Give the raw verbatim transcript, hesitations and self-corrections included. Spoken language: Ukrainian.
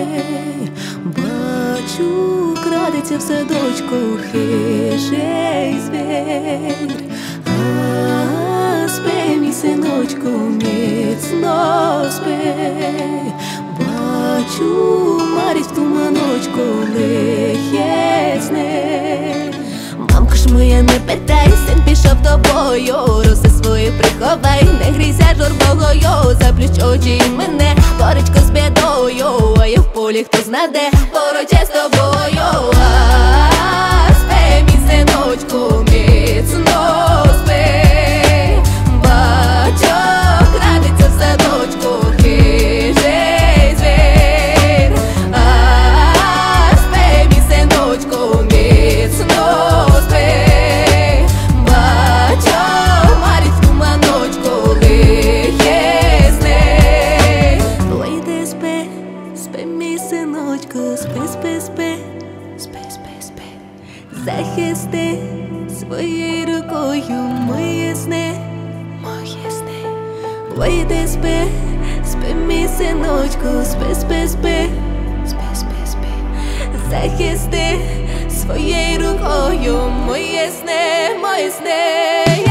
Бачу, крадеться в садочку хижий звір. А спи, мій синочку, міцно спи. Бачу, марить в туманочку лихі сни. Мамка ж моя, не питай, син пішов тобою. Роси свої приховай, не грійся журбогою. Заплющ очі і мене, горечко з бідою. А я в полі, хто знаде, поруч я з тобою. А спи, мій синочку, міцно спи. Бачу, крадеться в садочку хижий звір. А спи, мій синочку, міцно спи. Бачу, марить в туманочку лихі сни. Ой, ти спи, спи, мій синочку, спи, спи, спи, спи, спи, спи. Захисти своєю рукою мої сни, мої сни. Ой, ти спи, спи, мій синочку, спи, спи, спи, спи, спи, спи. Захисти своєю рукою мої сни, мої сни.